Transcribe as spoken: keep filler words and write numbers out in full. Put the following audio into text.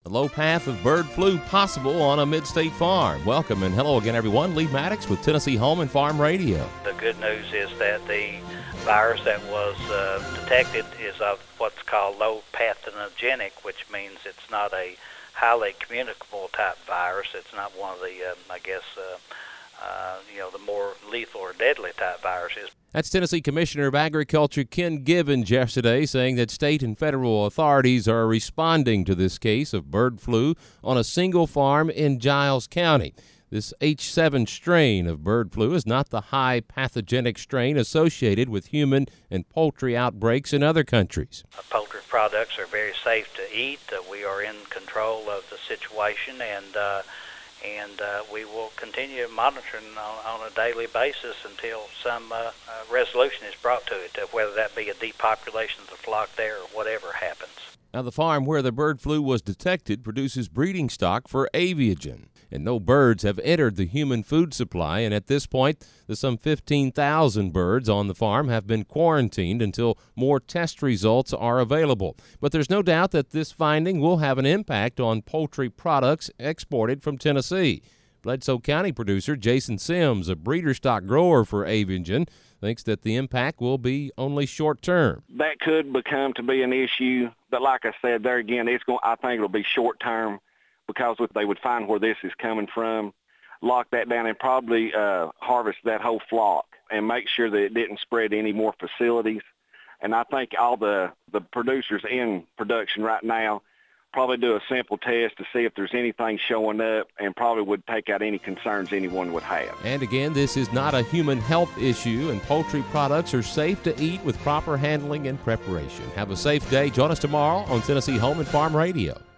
A low path of bird flu possible on a mid-state farm. Welcome and hello again, everyone. Lee Maddox with Tennessee Home and Farm Radio. The good news is that the virus that was uh, detected is of what's called low pathogenic, which means it's not a highly communicable type virus. It's not one of the, um, I guess, uh, uh, you know, the more lethal or deadly type viruses. That's Tennessee Commissioner of Agriculture Ken Givens yesterday saying that state and federal authorities are responding to this case of bird flu on a single farm in Giles County. This H seven strain of bird flu is not the high pathogenic strain associated with human and poultry outbreaks in other countries. Uh, poultry products are very safe to eat. Uh, we are in control of the situation, and uh, and uh, we will continue monitoring on, on a daily basis until some uh, uh, resolution is brought to it, uh, whether that be a depopulation of the flock there or whatever happens. Now, the farm where the bird flu was detected produces breeding stock for Aviagen, and no birds have entered the human food supply, and at this point, the some fifteen thousand birds on the farm have been quarantined until more test results are available. But there's no doubt that this finding will have an impact on poultry products exported from Tennessee. Bledsoe County producer Jason Sims, a breeder stock grower for Aviagen, thinks that the impact will be only short-term. That could become to be an issue, but like I said, there again, it's going. I think it'll be short-term because if they would find where this is coming from, lock that down, and probably uh, harvest that whole flock and make sure that it didn't spread to any more facilities. And I think all the, the producers in production right now probably do a simple test to see if there's anything showing up and probably would take out any concerns anyone would have. And again, this is not a human health issue, and poultry products are safe to eat with proper handling and preparation. Have a safe day. Join us tomorrow on Tennessee Home and Farm Radio.